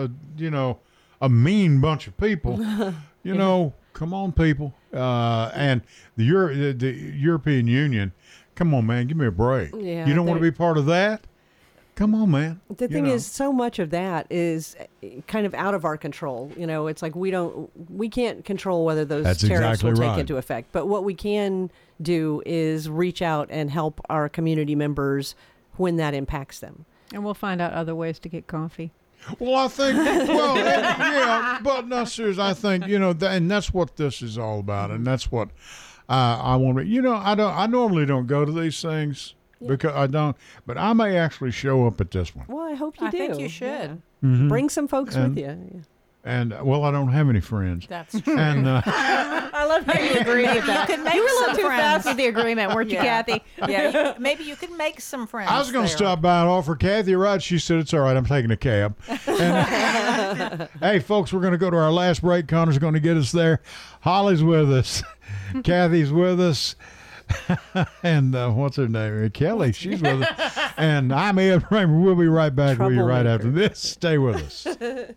mean bunch of people. Come on, people. And the European Union. Come on, man. Give me a break. Yeah, you don't want to be part of that? Come on, man. The thing is, so much of that is kind of out of our control. It's like we can't control whether those That's tariffs exactly will take right. into effect. But what we can do is reach out and help our community members when that impacts them. And we'll find out other ways to get coffee. Well, I think, but no, seriously, I think, and that's what this is all about. And that's what I want to, I normally don't go to these things because I don't, but I may actually show up at this one. Well, I hope you I do. think you should. Yeah. Mm-hmm. Bring some folks with you. Yeah. And, well, I don't have any friends. That's true. And, I love how you agree with that. You could make You were a little some too friends. fast with the agreement, weren't you, Kathy? Yeah, maybe you could make some friends. I was going to there. stop by and offer Kathy a ride. She said, it's all right. I'm taking a cab. And, hey, folks, we're going to go to our last break. Connor's going to get us there. Holly's with us. Kathy's with us. And what's her name? Kelly. She's with us. And I'm Ed Raymer. We'll be right back with you right after this. Stay with us.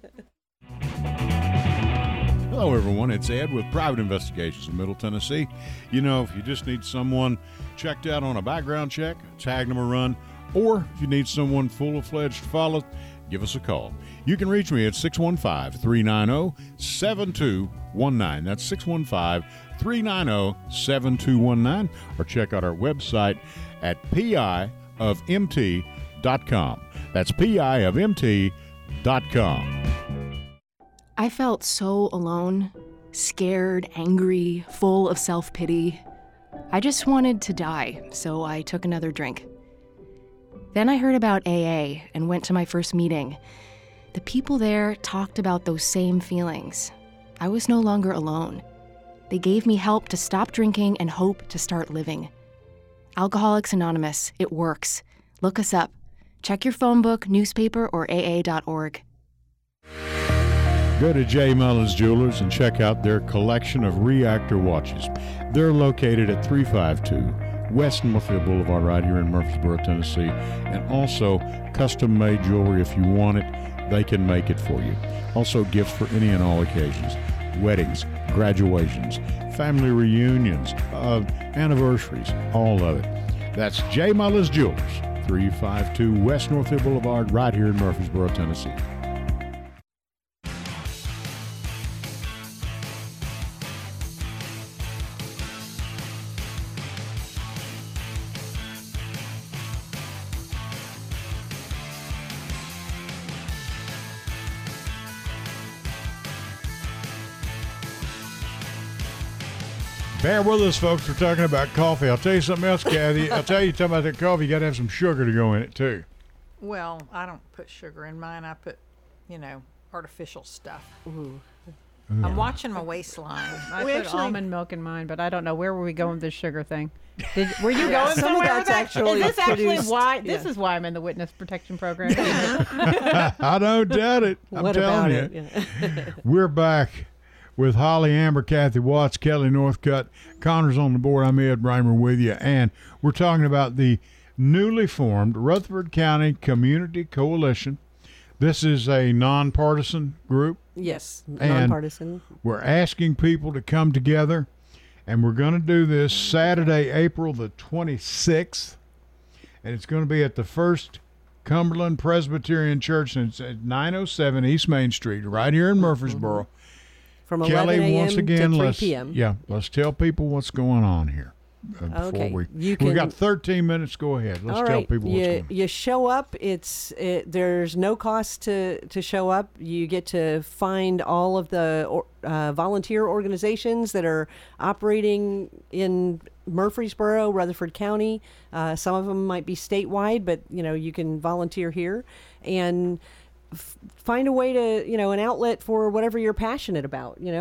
Hello, everyone. It's Ed with Private Investigations in Middle Tennessee. If you just need someone checked out on a background check, tag them a run, or if you need someone full-fledged to follow, give us a call. You can reach me at 615-390-7219. That's 615-390-7219, or check out our website at piofmt.com. That's piofmt.com. I felt so alone, scared, angry, full of self-pity. I just wanted to die, so I took another drink. Then I heard about AA and went to my first meeting. The people there talked about those same feelings. I was no longer alone. They gave me help to stop drinking and hope to start living. Alcoholics Anonymous, it works. Look us up. Check your phone book, newspaper, or aa.org. Go to J. Mullins Jewelers and check out their collection of reactor watches. They're located at 352 West Northfield Boulevard right here in Murfreesboro, Tennessee. And also custom-made jewelry. If you want it, they can make it for you. Also gifts for any and all occasions. Weddings, graduations, family reunions, anniversaries, all of it. That's J. Mullins Jewelers, 352 West Northfield Boulevard right here in Murfreesboro, Tennessee. Bear with us, folks. We're talking about coffee. I'll tell you something else, Kathy. Talking about that coffee, you got to have some sugar to go in it, too. Well, I don't put sugar in mine. I put, artificial stuff. Ooh. I'm watching my waistline. I put almond milk in mine, but I don't know. Where were we going with this sugar thing? Were you going Some of somewhere that's with that? actually Is this actually produced- why? This yeah. is why I'm in the witness protection program. I don't doubt it. I'm What telling about you. it? Yeah. We're back with Holly Amber, Kathy Watts, Kelly Northcutt. Connor's on the board. I'm Ed Raymer with you. And we're talking about the newly formed Rutherford County Community Coalition. This is a nonpartisan group. Yes, And nonpartisan. We're asking people to come together, and we're going to do this Saturday, April the 26th, and it's going to be at the First Cumberland Presbyterian Church, and it's at 907 East Main Street, right here in Murfreesboro. from Kelly, 11 a.m. once again, to 3 let's p.m. Let's tell people what's going on here. Before Okay, we've got 13 minutes. Go ahead. Let's All tell right. people what's going on. You show up. There's no cost to show up. You get to find all of the volunteer organizations that are operating in Murfreesboro, Rutherford County. Some of them might be statewide, but you can volunteer here and find a way to an outlet for whatever you're passionate about. We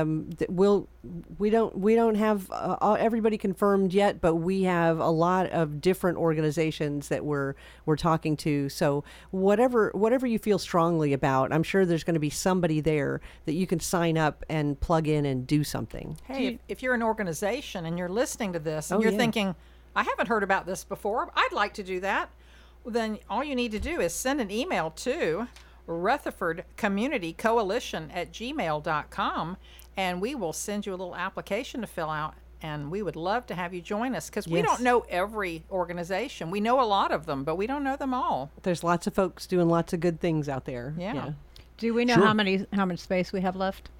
don't have everybody confirmed yet, but we have a lot of different organizations that we're talking to. So whatever you feel strongly about, I'm sure there's going to be somebody there that you can sign up and plug in and do something. Hey, if you're an organization and you're listening to this and you're thinking, I haven't heard about this before, I'd like to do that, well, then all you need to do is send an email to Rutherford Community Coalition at gmail.com, and we will send you a little application to fill out, and we would love to have you join us because we don't know every organization. We know a lot of them, but we don't know them all. There's lots of folks doing lots of good things out there. Yeah. Do we know how much space we have left?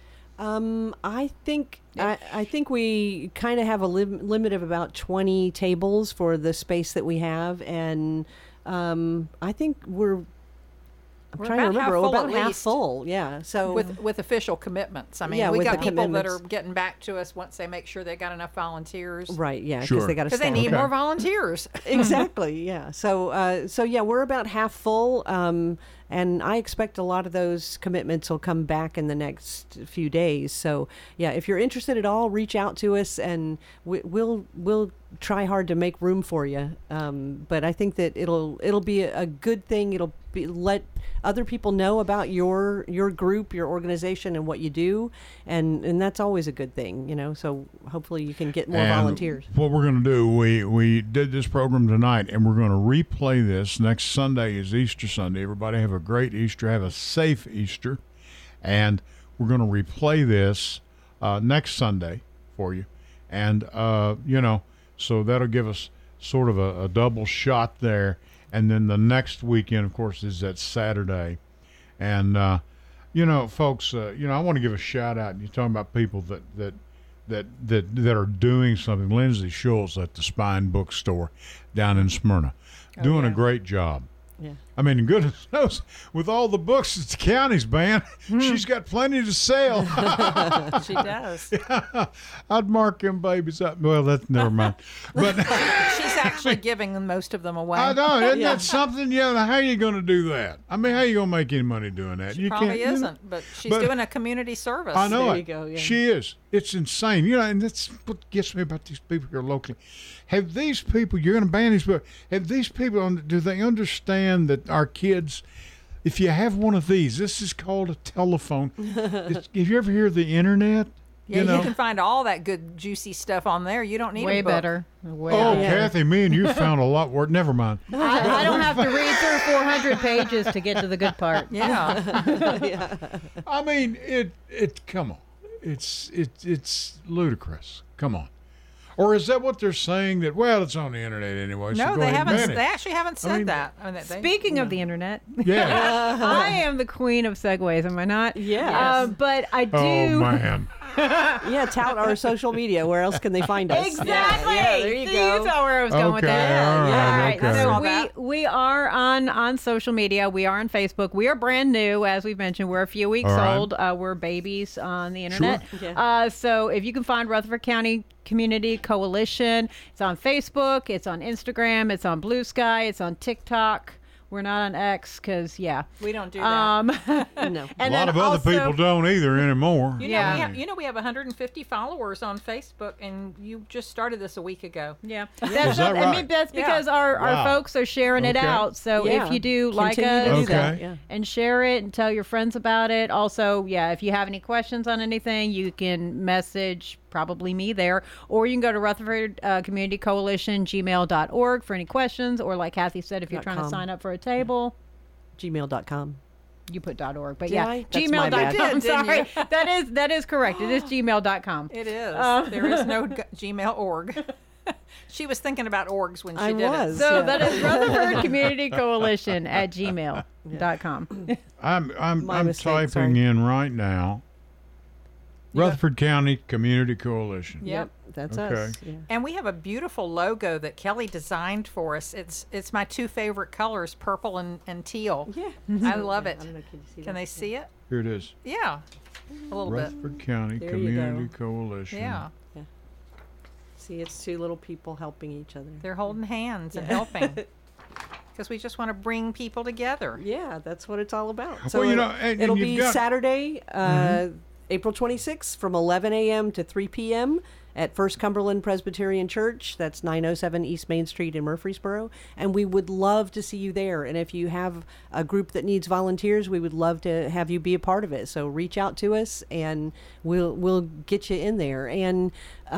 I think we kind of have a limit of about 20 tables for the space that we have, and I think we're trying to remember. About half full, yeah. So with official commitments. I mean, we got people that are getting back to us once they make sure they got enough volunteers. Right. Yeah. Sure. Because they need more volunteers. Exactly. Yeah. So yeah, we're about half full. And I expect a lot of those commitments will come back in the next few days. So yeah, if you're interested at all, reach out to us, and we'll try hard to make room for you. But I think that it'll be a good thing. It'll be let other people know about your group, your organization, and what you do, and that's always a good thing. So hopefully you can get more volunteers. What we're going to do, we did this program tonight, and we're going to replay this. Next Sunday is Easter Sunday. Everybody have a great Easter, have a safe Easter, and we're going to replay this next Sunday for you, and so that'll give us sort of a double shot there. And then the next weekend, of course, is that Saturday. And, folks, I want to give a shout out. You're talking about people that are doing something. Lindsay Schultz at the Spine Bookstore down in Smyrna, doing a great job. Yeah. I mean, goodness knows, with all the books that the county's banned, she's got plenty to sell. She does. Yeah, I'd mark them babies up. Well, that's never mind. But she's actually giving most of them away. I know. Isn't that something? Yeah. How are you going to do that? I mean, how are you going to make any money doing that? She probably isn't, but she's doing a community service. I know There it. you go, yeah. She is. It's insane. And that's what gets me about these people here locally. Have these people, you're going to ban these books, have these people, do they understand that our kids, if you have one of these, this is called a telephone. If you ever hear the internet, Yeah, you can find all that good, juicy stuff on there. You don't need Way a book. better. Way Oh, better. Kathy, me and you found a lot work. Never mind. I don't have to read through 400 pages to get to the good part. Yeah. I mean, it. Come on, it's ludicrous. Come on. Or is that what they're saying? That it's on the internet anyway. So No, go they ahead and haven't. ban it. They actually haven't said that. I mean, Speaking of the internet, Yeah. I am the queen of segues, am I not? Yeah. But I do. Oh man. Yeah, tout our social media. Where else can they find us? Exactly. Yeah, there you See, go. you saw where I was going with Okay, that. all right, All right. okay. So Saw that. we are on social media. We are on Facebook. We are brand new, as we've mentioned. We're a few weeks All right. old. We're babies on the internet. Sure. Yeah. So if you can find Rutherford County Community Coalition, it's on Facebook, it's on Instagram, it's on Blue Sky, it's on TikTok. We're not on X because, we don't do that. No. And A lot then of other also- people don't either anymore. We have 150 followers on Facebook, and you just started this a week ago. Yeah, Is that's that I mean, right? that's Yeah. because our Wow. folks are sharing it Okay. out. So Yeah. if you do like Continue to us do that. Okay. Yeah. and share it and tell your friends about it. Also, if you have any questions on anything, you can message probably me there, or you can go to Rutherford Community Coalition gmail.org for any questions, or like Kathy said, if you're trying to .com. sign up for a table. Gmail.com. You put .org, but Did yeah, I? That's my bad. gmail.com. You did, didn't Sorry, you? that is correct. It is gmail.com. It is. There is no Gmail org. She was thinking about orgs when she I did was. it. So Yeah. that is Rutherford Community Coalition at gmail.com. I'm My mistake, typing sorry. in right now Rutherford County Community Coalition. Yep. That's Okay. us. Yeah. And we have a beautiful logo that Kelly designed for us. It's my two favorite colors, purple and teal. Yeah. I love it. I don't know, can you see Can that? they see it? Here it is. Yeah. A little bit. Rutherford County There you go. Community Coalition. Yeah. See, it's two little people helping each other. They're holding hands and helping. Because we just want to bring people together. Yeah, that's what it's all about. Well, you it'll, know, and it'll you've be got- Saturday, April 26th from 11 a.m. to 3 p.m. at First Cumberland Presbyterian Church. That's 907 East Main Street in Murfreesboro. And we would love to see you there. And if you have a group that needs volunteers, we would love to have you be a part of it. So reach out to us and we'll get you in there. And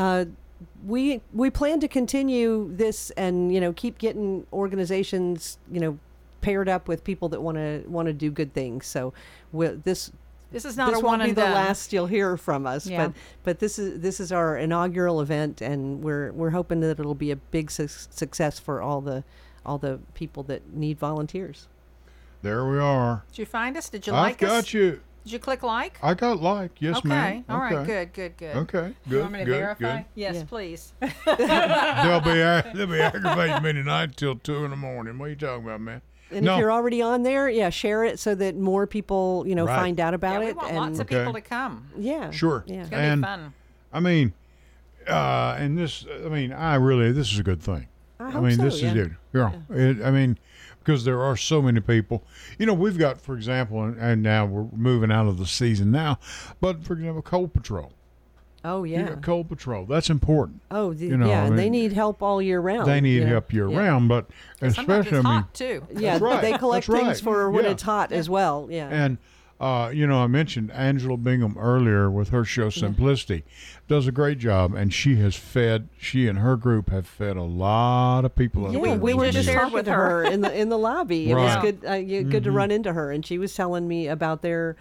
we plan to continue this and, you know, keep getting organizations, you know, paired up with people that want to do good things. So this is not a won't one be and the done. last you'll hear from us. Yeah. But this is our inaugural event, and we're hoping that it'll be a big success for all the people that need volunteers. There we are. Did you find us? Did you I've like us? got you. Did you click like? I got like. Yes, okay. ma'am. All right. Okay. Good. Okay. Good. want me to good. verify? Good. Yes, Yeah. please. They'll be aggravating me tonight till 2 in the morning. What are you talking about, man? And No. if you're already on there, share it so that more people, Right. find out Yeah, about we it. want and lots of Okay. people to come. yeah, Sure. yeah. It's gonna And- be fun. I mean, and this. I mean, this is a good thing. I hope mean, so, this yeah. is it. Yeah. I mean, because there are so many people. You know, we've got, for example, and now we're moving out of the season now, but for example, Coal Patrol. Oh You yeah. got Coal Patrol. That's important. Oh you know, yeah, I and they mean, need help all year round. They need you know? help year Yeah. round, but Sometimes especially, it's I mean, hot too. Yeah, That's right. they collect That's things right. for when Yeah. it's hot as well. Yeah. and you know, I mentioned Angela Bingham earlier with her show Simplicity, does a great job, and she and her group have fed a lot of people. up Yeah, there we this were year. just shared talking with to her. her in the lobby. It Right. was good, good to run into her, and she was telling me about their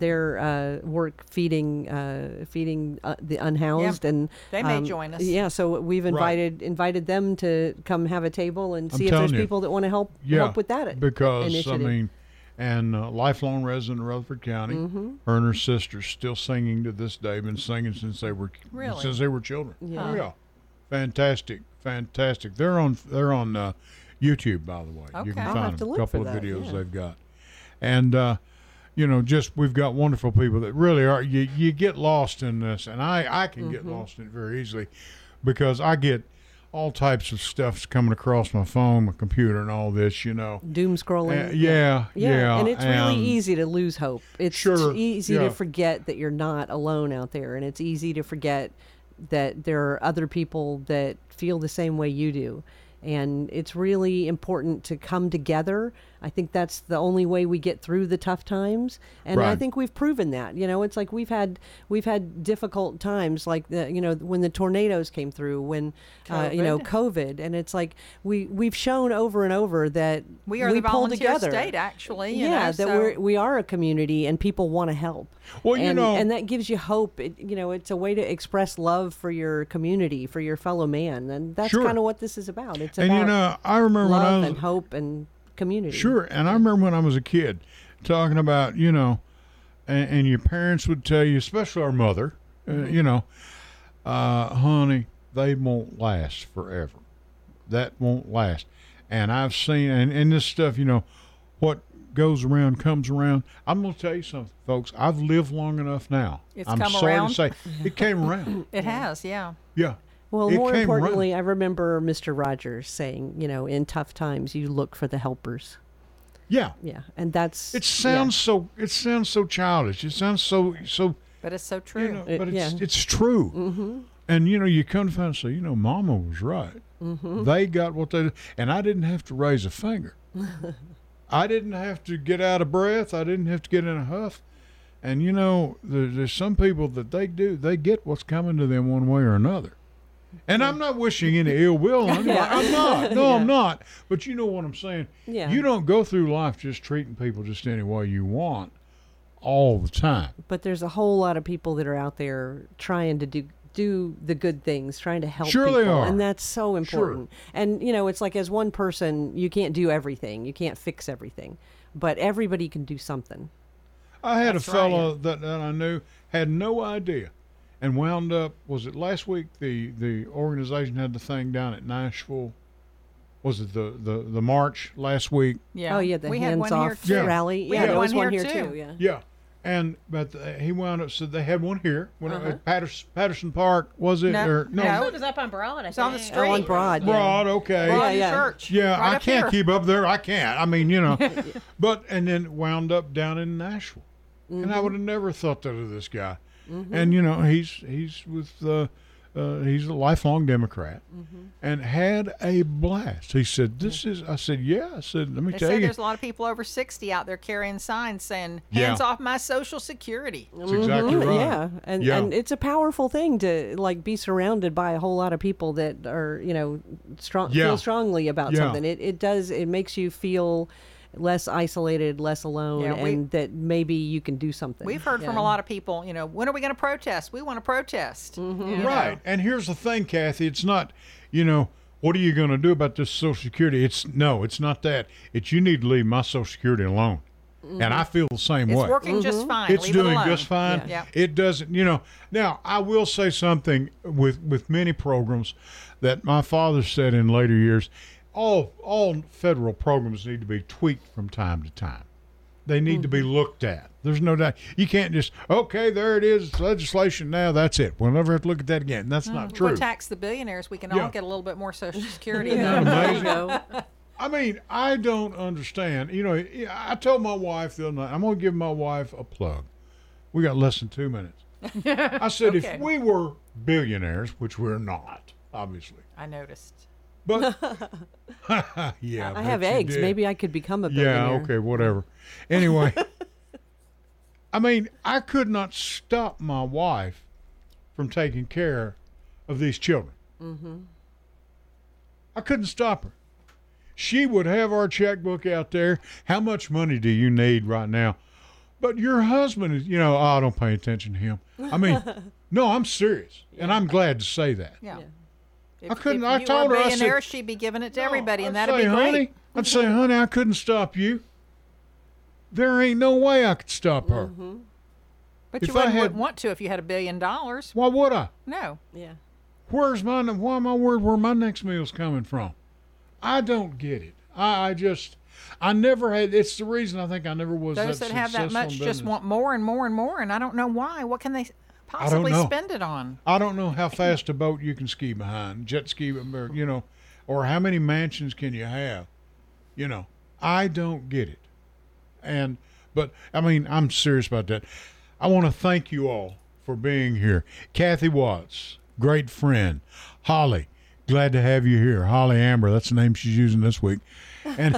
work feeding the unhoused, and They may join us. Yeah, so we've invited them to come have a table and I'm see if there's telling you. people that want to help with that because initiative. I mean, and lifelong resident of Rutherford County, her and her sister's still singing to this day. Been singing since they were children. Yeah. Oh, yeah, fantastic. They're on YouTube, by the way. You Okay. can I'll find have to them. A look couple for of that, videos yeah. they've got, and you know, just we've got wonderful people that really are. You get lost in this, and I can get lost in it very easily because I get all types of stuff coming across my phone, my computer, and all this. You know. Doom scrolling. Yeah, and it's really and- easy to lose hope. It's Sure, easy yeah. to forget that you're not alone out there, and it's easy to forget that there are other people that feel the same way you do. And it's really important to come together. I think that's the only way we get through the tough times. And I Right. think we've proven that. You know, it's like we've had difficult times, like when the tornadoes came through, when COVID, and it's like we've shown over and over that We are the pull volunteer together. state, actually. Yeah, that so we are a community and people want to help. Well, you and, know- and that gives you hope. It's a way to express love for your community, for your fellow man, and that's Sure. kind of what this is about. It's And about you know, I remember when I love was and hope and community. sure, and I remember when I was a kid talking about and your parents would tell you, especially our mother, honey, they won't last forever. That won't last. And I've seen and this stuff, what goes around comes around. I'm going to tell you something, folks. I've lived long enough now. It's I'm come sorry around? to say it came around. it has, yeah. Yeah. Well, It more came around. importantly, I remember Mr. Rogers saying, in tough times, you look for the helpers. Yeah. Yeah, and that's It sounds so childish. It sounds so But it's so true. but yeah. it's true. Mm-hmm. And you come to find and say, Mama was right. Mm-hmm. They got what they, and I didn't have to raise a finger. I didn't have to get out of breath. I didn't have to get in a huff. And there's some people that they get what's coming to them one way or another. And I'm not wishing any ill will on anyone. I'm not. No, I'm not. But you know what I'm saying. Yeah. You don't go through life just treating people just any way you want all the time. But there's a whole lot of people that are out there trying to do the good things, trying to help Sure people. they are. And that's so important. And, it's like as one person, you can't do everything. You can't fix everything. But everybody can do something. I had That's a fellow that I knew had no idea and wound up, was it last week the organization had the thing down at Nashville? Was it the march last week? Yeah. Oh yeah, the we had hands one off here too. rally. We Yeah, had there one was one here here too. too. Yeah. Yeah. And but he wound up said they had one here at Patterson Park, was it? No. Or, No. It was up on Broad, I It's on the think. street. Oh, on Broad. Yeah. Broad, okay. Broad Yeah, and yeah. Church. Yeah, Right I up can't here. keep up there. I can't. I mean, but and then wound up down in Nashville, and I would have never thought that of this guy. And he's with he's a lifelong Democrat, and had a blast. He said, "This is." I said, "Yeah." I said, "Let me They tell say you." there's a lot of people over 60 out there carrying signs saying, Yeah. hands off my Social Security. That's exactly right. Yeah, and it's a powerful thing to like be surrounded by a whole lot of people that are strong, Yeah. feel strongly about Yeah. something. It makes you feel less isolated, less alone, Yeah, and that maybe you can do something. We've heard from a lot of people, when are we going to protest? We want to protest. Right. And here's the thing, Kathy. It's not, what are you going to do about this Social Security? It's not that. It's you need to leave my Social Security alone. And I feel the same It's way. working just fine. It's Leave it doing alone. just fine. Yeah. It doesn't, Now, I will say something with many programs that my father said in later years. All federal programs need to be tweaked from time to time. They need to be looked at. There's no doubt. You can't just, okay, there it is, legislation now, that's it. We'll never have to look at that again. That's not If true. we tax the billionaires, we can Yeah. all get a little bit more Social Security. Isn't that There you amazing? go. I mean, I don't understand. I told my wife the other night, I'm going to give my wife a plug. We got less than 2 minutes. I said, Okay. if we were billionaires, which we're not, obviously. I noticed. But, yeah. I have bet you eggs. did. Maybe I could become a billionaire. Yeah, okay, whatever. Anyway, I mean, I could not stop my wife from taking care of these children. I couldn't stop her. She would have our checkbook out there. How much money do you need right now? But your husband is, I don't pay attention to him. I mean, no, I'm serious. And I'm glad to say that. Yeah. I couldn't- If I you told were her, a I said- billionaire, she'd be giving it to everybody, and I'd that'd be say, great. honey, I'd say, honey, I couldn't stop you. There ain't no way I could stop her. But if you I wouldn't had- want to if you had $1 billion. Why would I? No. Yeah. Why am I worried where my next meal's coming from? I don't get it. I never had. It's the reason I think I never was Those that that have that successful in much just business. want more and more and more, and I don't know why. What can they possibly know. spend it on? I don't know how fast a boat you can ski behind, jet ski, or how many mansions can you have? I don't get it. But I mean, I'm serious about that. I want to thank you all for being here. Kathy Watts, great friend. Holly, glad to have you here. Holly Amber, that's the name she's using this week. And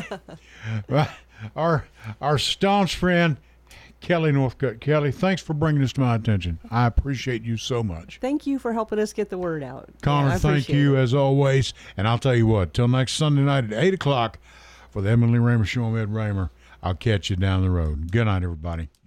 our staunch friend, Kelly Northcutt. Kelly, thanks for bringing this to my attention. I appreciate you so much. Thank you for helping us get the word out. Connor, Yeah, I thank appreciate you it. as always. And I'll tell you what, till next Sunday night at 8 o'clock for the Edwin Lee Raymer Show, I'm Ed Raymer. I'll catch you down the road. Good night, everybody.